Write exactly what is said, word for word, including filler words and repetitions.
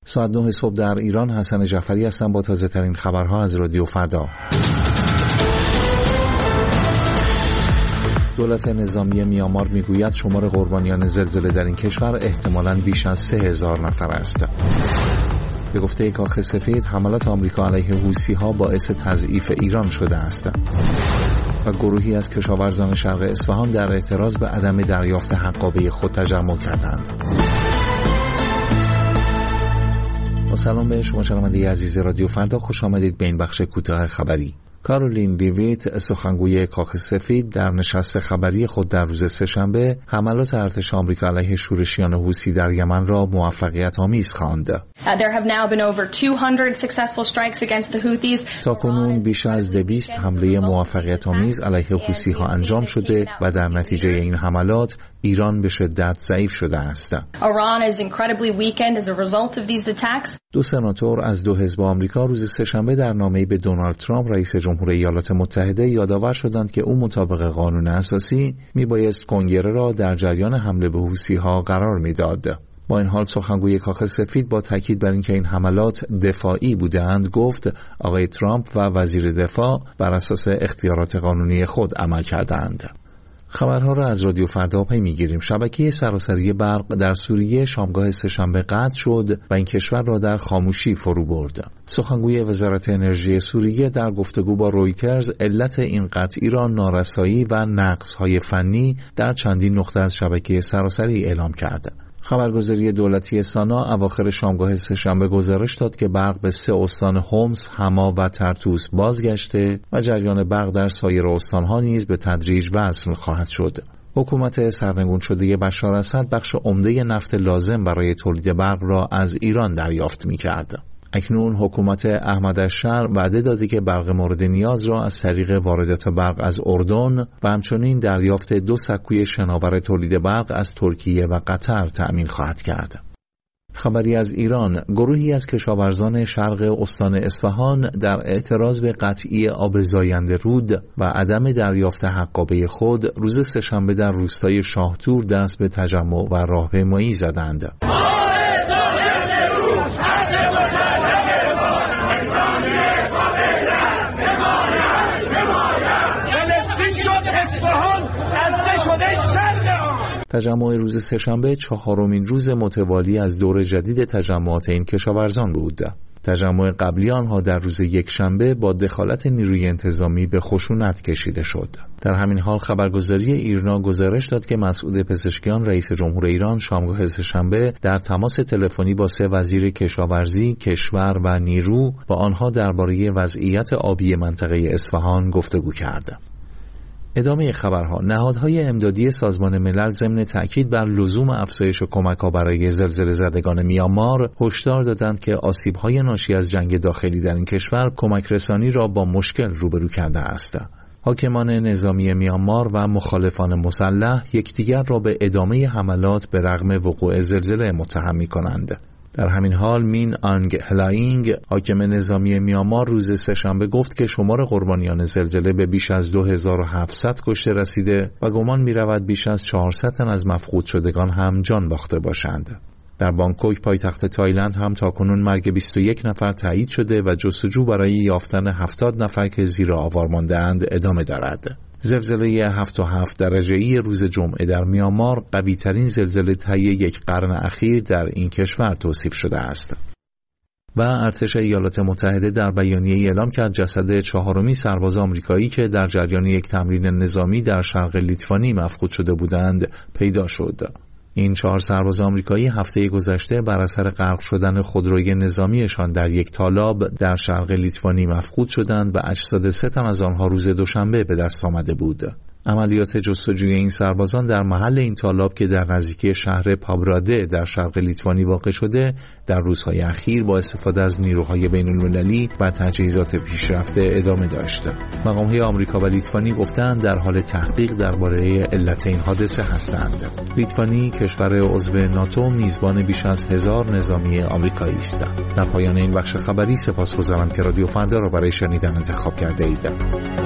ساعت نه صبح در ایران، حسن جعفری هستم با تازه ترین خبرها از رادیو فردا. دولت نظامی میانمار میگوید شمار قربانیان زلزله در این کشور احتمالاً بیش از سه هزار نفر است. به گفته کاخ سفید، حملات آمریکا علیه حوثی‌ها باعث تضعیف ایران شده است. و گروهی از کشاورزان شرق اصفهان در اعتراض به عدم دریافت حقابه خود تجمع کردند. با سلام به شما شنونده عزیز رادیو فردا، خوش آمدید به این بخش کوتاه خبری. کارولین لیویت، سخنگوی کاخ سفید، در نشست خبری خود در روز سه‌شنبه حملات ارتش آمریکا علیه شورشیان حوثی در یمن را موفقیت آمیز خواند. تاکنون بیش از دویست حمله موفقیت آمیز علیه حوثی ها انجام شده و در نتیجه این حملات ایران به شدت ضعیف شده است. دو سناتور از دو حزب آمریکا روز سه‌شنبه در نامه‌ای به دونالد ترامپ رئیس جمهور ایالات متحده یادآور شدند که او مطابق قانون اساسی میبایست کنگره را در جریان حمله به حوثی ها قرار میداد. با این حال سخنگوی کاخ سفید با تاکید بر اینکه این حملات دفاعی بودند گفت آقای ترامپ و وزیر دفاع بر اساس اختیارات قانونی خود عمل کردند. خبرها را از رادیو فردا پی میگیریم. شبکه سراسری برق در سوریه شامگاه سه‌شنبه قطع شد و این کشور را در خاموشی فرو برد. سخنگوی وزارت انرژی سوریه در گفتگو با رویترز علت این قطعی را نارسایی و نقص‌های فنی در چندین نقطه از شبکه سراسری اعلام کرد. خبرگزاری دولتی سانا اواخر شامگاه سه‌شنبه گزارش داد که برق به سه استان حمص، حما و ترتوس بازگشته و جریان برق در سایر استانها نیز به تدریج وصل خواهد شد. حکومت سرنگون شده بشار اسد بخش عمده نفت لازم برای تولید برق را از ایران دریافت می‌کرد. اکنون حکومت احمد الشر وعده داده که برق مورد نیاز را از طریق واردات برق از اردن و همچنین دریافت دو سکوی شناور تولید برق از ترکیه و قطر تأمین خواهد کرد. خبری از ایران، گروهی از کشاورزان شرق استان اصفهان در اعتراض به قطعی آب زاینده رود و عدم دریافت حقابه خود روز سه‌شنبه در روستای شاهتور دست به تجمع و راهپیمایی زدند. تجمع روز سه‌شنبه چهارمین روز متوالی از دور جدید تجمعات این کشاورزان بود. تجمع قبلی آنها در روز یکشنبه با دخالت نیروی انتظامی به خشونت کشیده شد. در همین حال خبرگزاری ایرنا گزارش داد که مسعود پزشکیان رئیس جمهور ایران شامگاه سه‌شنبه در تماس تلفنی با سه وزیر کشاورزی، کشور و نیرو با آنها درباره وضعیت آبی منطقه اصفهان گفتگو کرد. ادامه خبرها، نهادهای امدادی سازمان ملل ضمن تأکید بر لزوم افزایش کمک‌ها برای زلزله زدگان میانمار هشدار دادند که آسیب‌های ناشی از جنگ داخلی در این کشور کمک رسانی را با مشکل روبرو کرده است. حاکمان نظامی میانمار و مخالفان مسلح یکدیگر را به ادامه حملات به رغم وقوع زلزله متهم می‌کنند. در همین حال مین آنگ هلاینگ، حاکم نظامی میانمار، روز سه‌شنبه گفت که شمار قربانیان زلزله به بیش از دو هزار و هفتصد کشته رسیده و گمان می‌رود بیش از چهارصد تن از مفقود شدگان هم جان باخته باشند. در بانکوک پایتخت تایلند هم تاکنون مرگ بیست و یک نفر تایید شده و جستجو برای یافتن هفتاد نفر که زیر آوار مانده‌اند ادامه دارد. زلزله هفت و هفت درجه‌ای روز جمعه در میانمار قوی‌ترین زلزله طی یک قرن اخیر در این کشور توصیف شده است. و ارتش ایالات متحده در بیانیه‌ای اعلام کرد جسد چهارمین سرباز آمریکایی که در جریان یک تمرین نظامی در شرق لیتوانی مفقود شده بودند پیدا شد. این چهار سرباز آمریکایی هفته گذشته بر اثر غرق شدن خودروی نظامیشان در یک تالاب در شرق لیتوانی مفقود شدند و اجساد سه تن از آنها روز دوشنبه به دست آمده بود. عملیات جستجوی این سربازان در محل این تالاب که در نزدیکی شهر پابراده در شرق لیتوانی واقع شده در روزهای اخیر با استفاده از نیروهای بین‌المللی و تجهیزات پیشرفته ادامه داشت. مقام‌های آمریکا و لیتوانی گفتند در حال تحقیق درباره علت این حادثه هستند. لیتوانی کشور عضو ناتو میزبان بیش از هزار نظامی آمریکایی است. در پایان این بخش خبری سپاسگزارم که رادیو فردا را برای شنیدن انتخاب کرده اید.